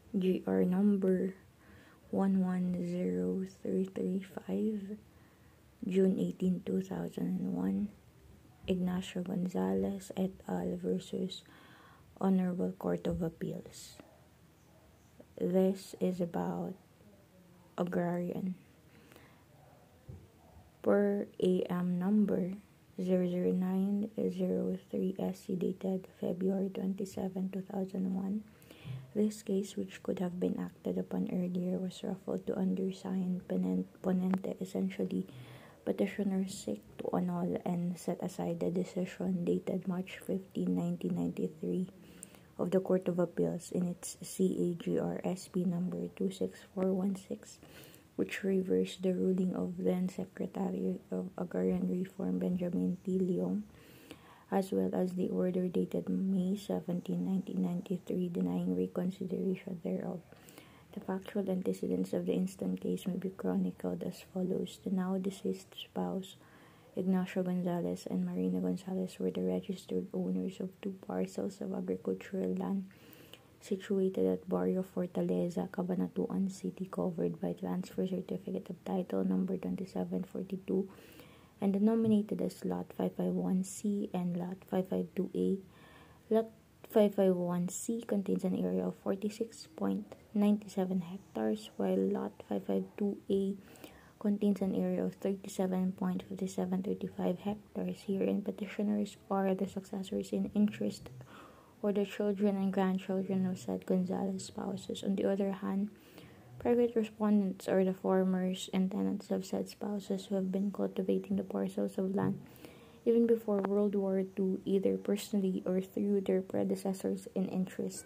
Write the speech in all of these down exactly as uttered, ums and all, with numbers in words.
G R number one one zero three three five, June eighteenth, two thousand one, Ignacio Gonzalez et al. Versus Honorable Court of Appeals. This is about agrarian. Per A M number zero zero nine zero three S C dated February twenty-seventh, two thousand one, this case, which could have been acted upon earlier, was referred to undersigned ponente. Essentially, petitioners seek to annul and set aside the decision dated March fifteenth, nineteen ninety-three of the Court of Appeals in its C A G R S P number two six four one six, which reversed the ruling of then Secretary of Agrarian Reform Benjamin T. Leong, as well as the order dated May seventeenth, nineteen ninety-three, denying reconsideration thereof. The factual antecedents of the instant case may be chronicled as follows. The now deceased spouse, Ignacio Gonzalez and Marina Gonzalez, were the registered owners of two parcels of agricultural land situated at Barrio Fortaleza, Cabanatuan City, covered by Transfer Certificate of Title number twenty-seven forty-two, and denominated as Lot five fifty-one C and Lot five fifty-two A. Lot five fifty-one C contains an area of forty-six point nine seven hectares, while Lot five fifty-two A contains an area of thirty-seven point five seven three five hectares. Herein, petitioners are the successors in interest or the children and grandchildren of said Gonzalez spouses. On the other hand, private respondents are the farmers and tenants of said spouses who have been cultivating the parcels of land even before World War Two, either personally or through their predecessors in interest.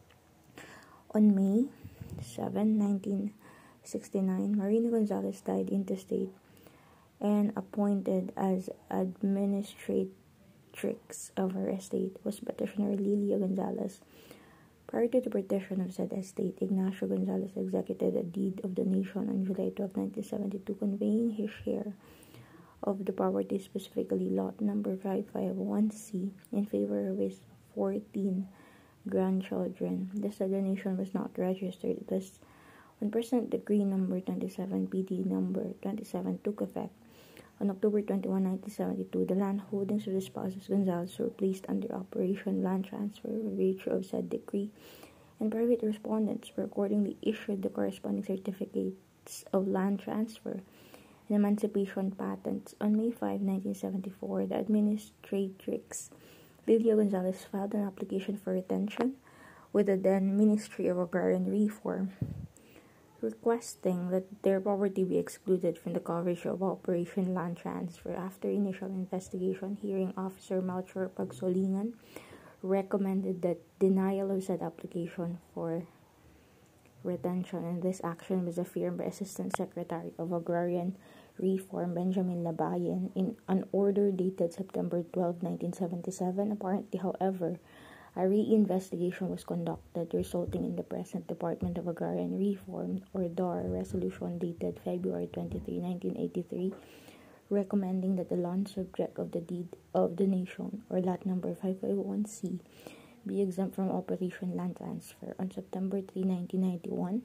On May seventh, nineteen sixty-nine, Marina Gonzalez died intestate and appointed as administratrix of her estate was petitioner Lilia Gonzalez. Prior to the partition of said estate, Ignacio Gonzalez executed a deed of donation on July twelfth, nineteen seventy-two, conveying his share of the property, specifically lot number five fifty-one C, in favor of his fourteen grandchildren. This donation was not registered. Thus, when President Decree number twenty-seven P D number twenty-seven took effect on October twenty-first, nineteen seventy-two, the land holdings of the spouses Gonzalez were placed under Operation Land Transfer by virtue of said decree, and private respondents were accordingly issued the corresponding certificates of land transfer and emancipation patents. On May fifth, nineteen seventy-four, the administratrix Lilia Gonzalez filed an application for retention with the then Ministry of Agrarian Reform, requesting that their property be excluded from the coverage of Operation Land Transfer. After initial investigation, hearing officer Melchor Pagsolingan recommended that denial of said application for retention, and this action was affirmed by Assistant Secretary of Agrarian Reform Benjamin Labayen in an order dated September twelfth, nineteen seventy-seven. Apparently, however, a re-investigation was conducted, resulting in the present Department of Agrarian Reform, or D A R, resolution dated February twenty-third, nineteen eighty-three, recommending that the land subject of the deed of donation, or lot number five fifty-one C, be exempt from Operation Land Transfer. On September third, nineteen ninety-one,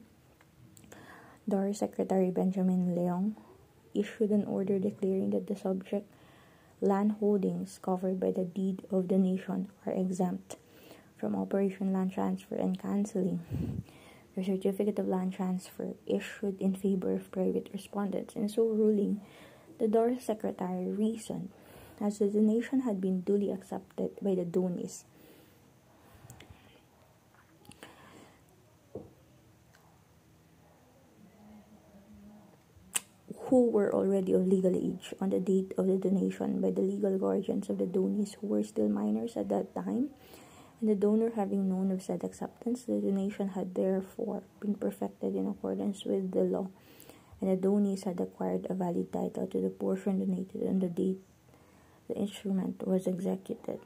D A R Secretary Benjamin Leong issued an order declaring that the subject land holdings covered by the deed of donation are exempt from Operation Land Transfer and cancelling the certificate of land transfer issued in favor of private respondents. In so ruling, the D A R Secretary reasoned, as the donation had been duly accepted by the donees, who were already of legal age on the date of the donation by the legal guardians of the donees, who were still minors at that time, and the donor having known of said acceptance, the donation had therefore been perfected in accordance with the law, and the donees had acquired a valid title to the portion donated on the date the instrument was executed.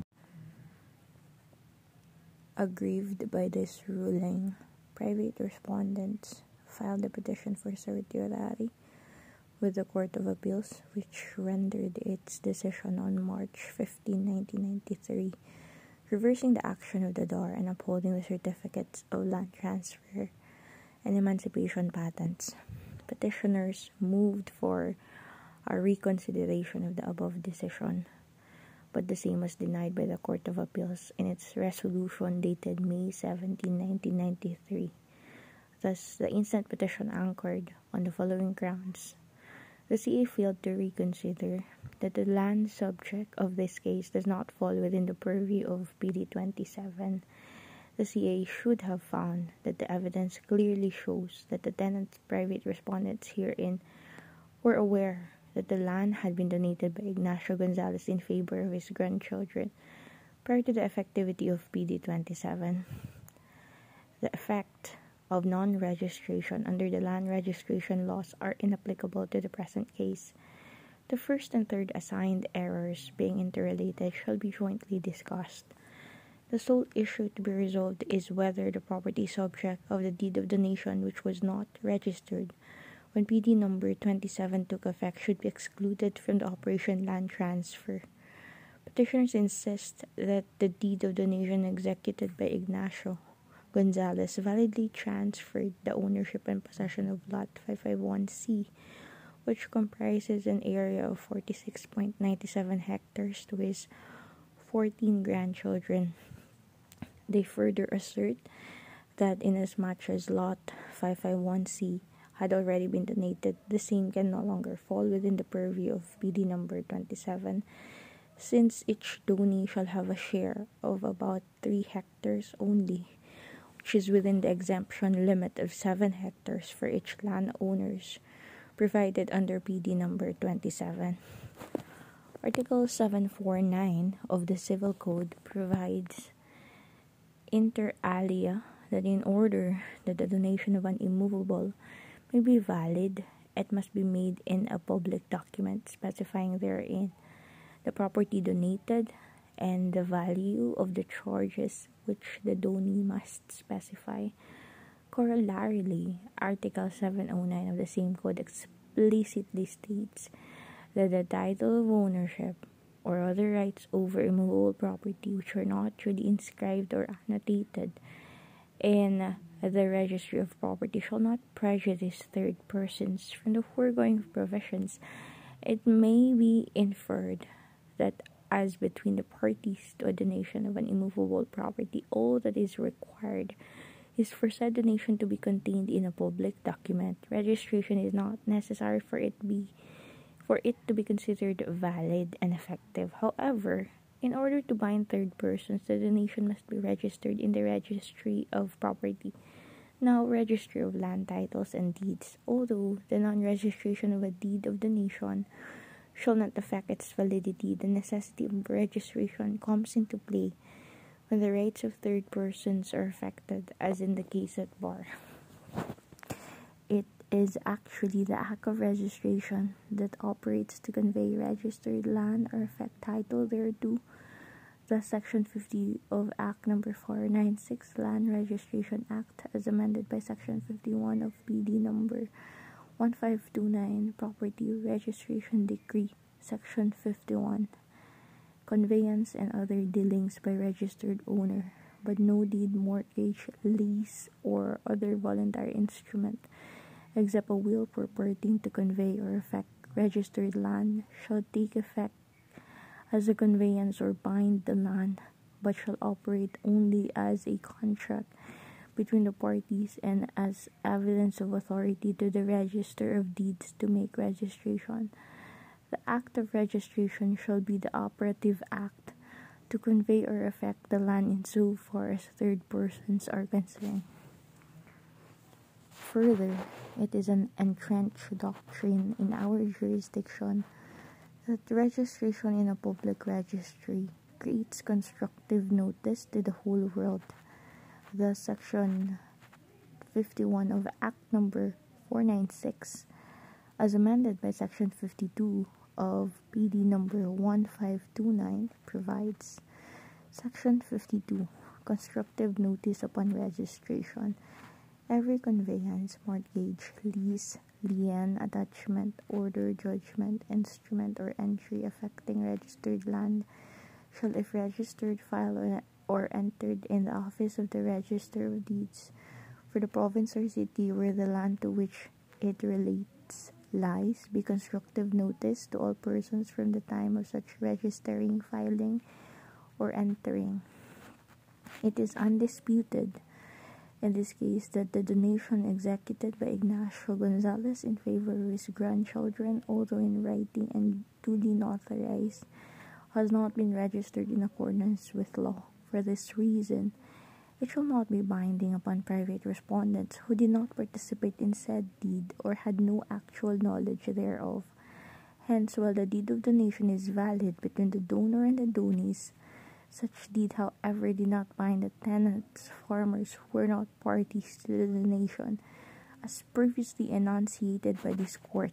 Aggrieved by this ruling, private respondents filed a petition for certiorari with the Court of Appeals, which rendered its decision on March fifteenth, nineteen ninety-three, reversing the action of the D O R and upholding the certificates of land transfer and emancipation patents. Petitioners moved for a reconsideration of the above decision, but the same was denied by the Court of Appeals in its resolution dated May seventeenth, nineteen ninety-three. Thus, the instant petition anchored on the following grounds. The C A failed to reconsider that the land subject of this case does not fall within the purview of P D twenty-seven. The C A should have found that the evidence clearly shows that the tenant's private respondents herein were aware that the land had been donated by Ignacio Gonzalez in favor of his grandchildren prior to the effectivity of P D twenty-seven. The effect of non-registration under the land registration laws are inapplicable to the present case. The first and third assigned errors, being interrelated, shall be jointly discussed. The sole issue to be resolved is whether the property subject of the deed of donation, which was not registered when P D number twenty-seven took effect, should be excluded from the operation land transfer. Petitioners insist that the deed of donation executed by Ignacio Gonzalez validly transferred the ownership and possession of Lot five fifty-one C, which comprises an area of forty-six point nine seven hectares, to his fourteen grandchildren. They further assert that inasmuch as Lot five fifty-one C had already been donated, the same can no longer fall within the purview of P D number twenty-seven, since each donee shall have a share of about three hectares only, which is within the exemption limit of seven hectares for each landowners provided under P D number twenty-seven. Article seven forty-nine of the Civil Code provides inter alia that in order that the donation of an immovable may be valid, it must be made in a public document specifying therein the property donated and the value of the charges which the donee must specify. Corollarily, Article seven oh nine of the same code explicitly states that the title of ownership or other rights over immovable property which are not duly inscribed or annotated in the Registry of Property shall not prejudice third persons. From the foregoing provisions, it may be inferred that as between the parties to a donation of an immovable property, all that is required is for said donation to be contained in a public document. Registration is not necessary for it be for it to be considered valid and effective. However, in order to bind third persons, the donation must be registered in the Registry of Property, now Registry of Land Titles and Deeds. Although the non-registration of a deed of donation shall not affect its validity, the necessity of registration comes into play when the rights of third persons are affected, as in the case at bar. It is actually the act of registration that operates to convey registered land or effect title thereto. Thus, Section fifty of Act Number four ninety-six, Land Registration Act, as amended by Section fifty-one of P D Number fifteen twenty-nine, Property Registration Decree, Section fifty-one, Conveyance and other dealings by registered owner, but no deed, mortgage, lease, or other voluntary instrument, except a will purporting to convey or effect registered land, shall take effect as a conveyance or bind the land, but shall operate only as a contract between the parties and as evidence of authority to the Register of Deeds to make registration. The act of registration shall be the operative act to convey or effect the land in so far as third persons are concerned. Further, it is an entrenched doctrine in our jurisdiction that registration in a public registry creates constructive notice to the whole world. Thus, Section fifty-one of Act Number four ninety-six, as amended by Section fifty-two of P D Number fifteen twenty-nine, provides. Section fifty-two, Constructive Notice upon Registration. Every conveyance, mortgage, lease, lien, attachment, order, judgment, instrument, or entry affecting registered land shall, if registered, file or entered in the office of the Register of Deeds for the province or city where the land to which it relates lies, be constructive notice to all persons from the time of such registering, filing, or entering. It is undisputed in this case that the donation executed by Ignacio Gonzalez in favor of his grandchildren, although in writing and duly notarized, has not been registered in accordance with law. For this reason, it shall not be binding upon private respondents who did not participate in said deed or had no actual knowledge thereof. Hence, while the deed of donation is valid between the donor and the donees, such deed, however, did not bind the tenants, farmers who were not parties to the donation, as previously enunciated by this court.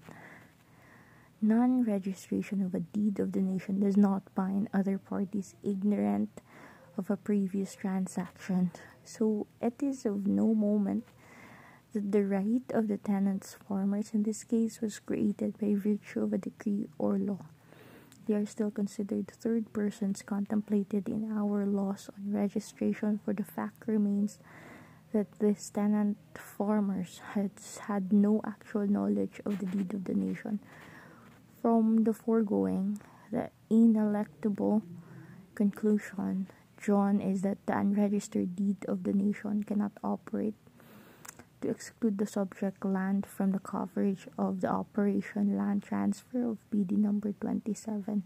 Non-registration of a deed of donation does not bind other parties ignorant of a previous transaction. So it is of no moment that the right of the tenants, farmers in this case, was created by virtue of a decree or law. They are still considered third persons contemplated in our laws on registration, for the fact remains that these tenant farmers had had no actual knowledge of the deed of donation. From the foregoing, the ineluctable conclusion drawn is that the unregistered deed of donation cannot operate to exclude the subject land from the coverage of the operation land transfer of P D number twenty-seven,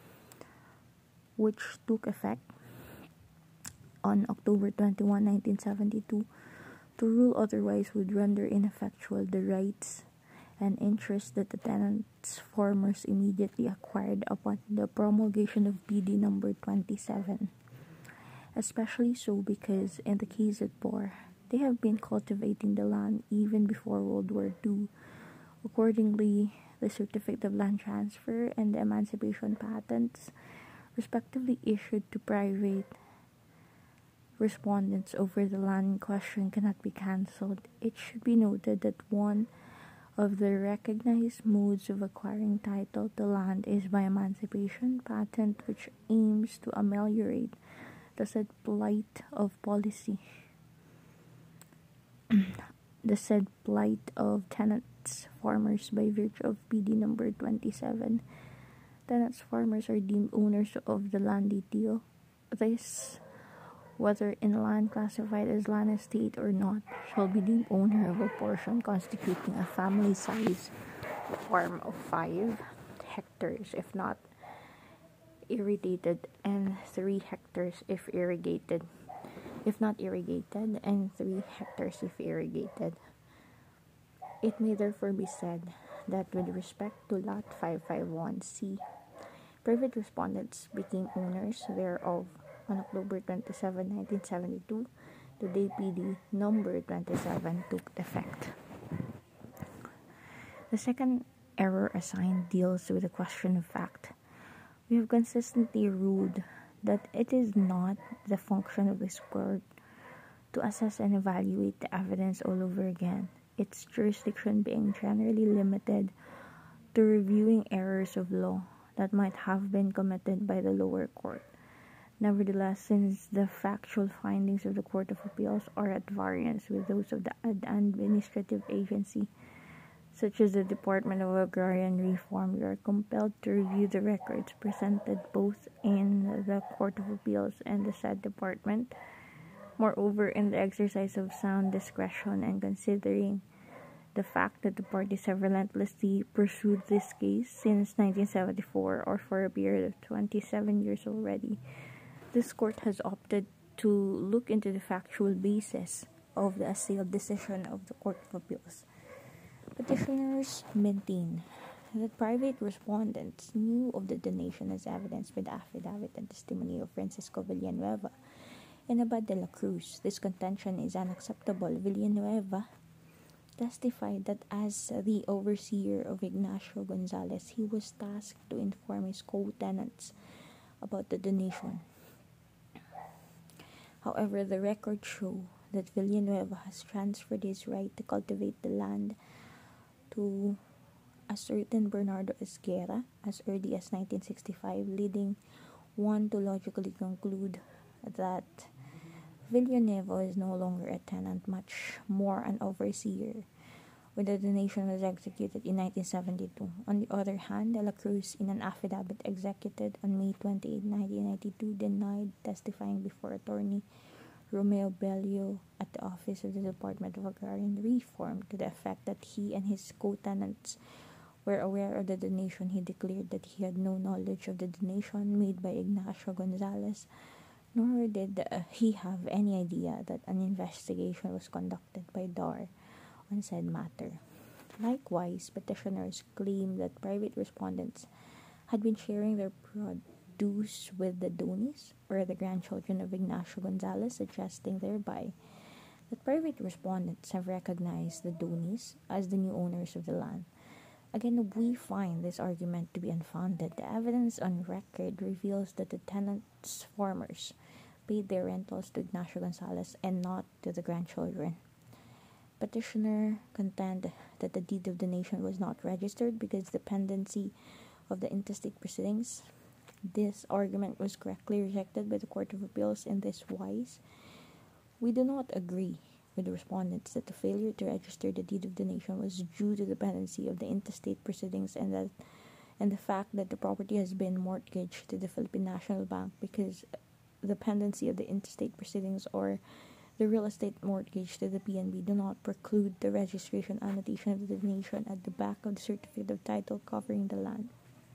which took effect on October twenty-first, nineteen seventy-two. To rule otherwise would render ineffectual the rights and interests that the tenants farmers immediately acquired upon the promulgation of P D number twenty-seven. Especially so because in the case at bar, they have been cultivating the land even before World War Two. Accordingly, the Certificate of Land Transfer and the Emancipation Patents, respectively issued to private respondents over the land in question, cannot be cancelled. It should be noted that one of the recognized modes of acquiring title to land is by emancipation patent, which aims to ameliorate the said plight of policy. the said plight of tenants farmers by virtue of P D number twenty-seven. Tenants farmers are deemed owners of the land they deal. This, whether in land classified as land estate or not, shall be deemed owner of a portion constituting a family size farm of five hectares if not irrigated, and three hectares if irrigated if not irrigated, and three hectares if irrigated. It may therefore be said that with respect to Lot five fifty-one C, private respondents became owners thereof on October twenty-seventh, nineteen seventy-two, the day P D number twenty-seven took effect. The second error assigned deals with a question of fact. We have consistently ruled that it is not the function of this court to assess and evaluate the evidence all over again, its jurisdiction being generally limited to reviewing errors of law that might have been committed by the lower court. Nevertheless, since the factual findings of the Court of Appeals are at variance with those of the administrative agency, such as the Department of Agrarian Reform, we are compelled to review the records presented both in the Court of Appeals and the said department. Moreover, in the exercise of sound discretion and considering the fact that the parties have relentlessly pursued this case since nineteen seventy-four, or for a period of twenty-seven years already, this court has opted to look into the factual basis of the assailed decision of the Court of Appeals. Petitioners maintain that private respondents knew of the donation as evidenced by the affidavit and testimony of Francisco Villanueva and Abad de la Cruz. This contention is unacceptable. Villanueva testified that as the overseer of Ignacio Gonzalez, he was tasked to inform his co-tenants about the donation. However, the records show that Villanueva has transferred his right to cultivate the land to a certain Bernardo Esguerra as early as nineteen sixty-five, leading one to logically conclude that Villanueva is no longer a tenant, much more an overseer, when the donation was executed in nineteen seventy-two. On the other hand, De La Cruz, in an affidavit executed on May twenty-eighth, nineteen ninety-two, denied testifying before attorney Romeo Bellio at the Office of the Department of Agrarian Reform to the effect that he and his co-tenants were aware of the donation. He declared that he had no knowledge of the donation made by Ignacio Gonzalez, nor did uh, he have any idea that an investigation was conducted by D A R on said matter. Likewise, petitioners claim that private respondents had been sharing their produce with the Donis, or the grandchildren of Ignacio Gonzalez, suggesting thereby that private respondents have recognized the Donis as the new owners of the land. Again, we find this argument to be unfounded. The evidence on record reveals that the tenants' farmers paid their rentals to Ignacio Gonzalez and not to the grandchildren. Petitioner contend that the deed of donation was not registered because the pendency of the intestate proceedings. This argument was correctly rejected by the Court of Appeals in this wise. We do not agree with the respondents that the failure to register the deed of donation was due to the pendency of the intestate proceedings and that and the fact that the property has been mortgaged to the Philippine National Bank, because the pendency of the intestate proceedings or the real estate mortgage to the P N B do not preclude the registration annotation of the donation at the back of the certificate of title covering the land.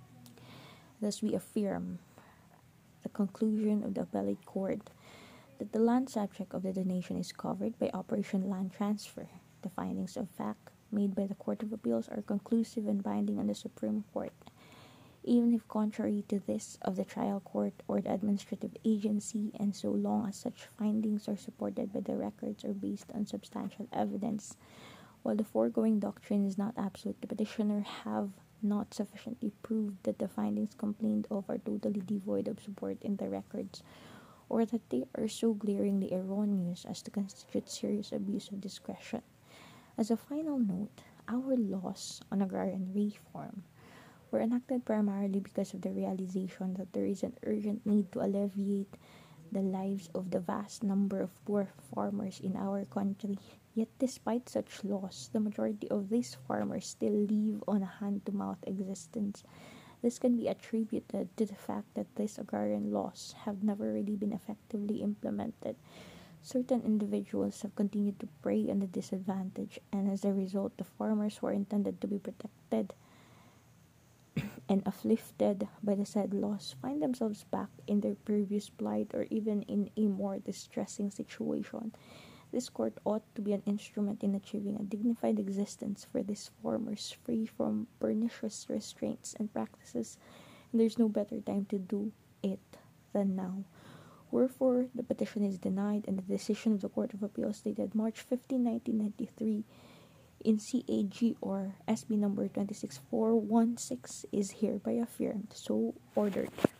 Thus, we affirm the conclusion of the appellate court that the land subject of the donation is covered by Operation Land Transfer. The findings of fact made by the Court of Appeals are conclusive and binding on the Supreme Court, even if contrary to this of the trial court or the administrative agency, and so long as such findings are supported by the records or based on substantial evidence. While the foregoing doctrine is not absolute, the petitioner have not sufficiently proved that the findings complained of are totally devoid of support in the records, or that they are so glaringly erroneous as to constitute serious abuse of discretion. As a final note, our laws on agrarian reform were enacted primarily because of the realization that there is an urgent need to alleviate the lives of the vast number of poor farmers in our country. Yet despite such laws, the majority of these farmers still live on a hand-to-mouth existence. This can be attributed to the fact that these agrarian laws have never really been effectively implemented. Certain individuals have continued to prey on the disadvantaged, and as a result, the farmers who are intended to be protected and uplifted by the said laws find themselves back in their previous plight or even in a more distressing situation. This court ought to be an instrument in achieving a dignified existence for these farmers, free from pernicious restraints and practices, and there's no better time to do it than now. Wherefore, the petition is denied, and the decision of the Court of Appeals dated March fifteenth, nineteen ninety-three, in C A G or S B number two six four one six is hereby affirmed. So ordered.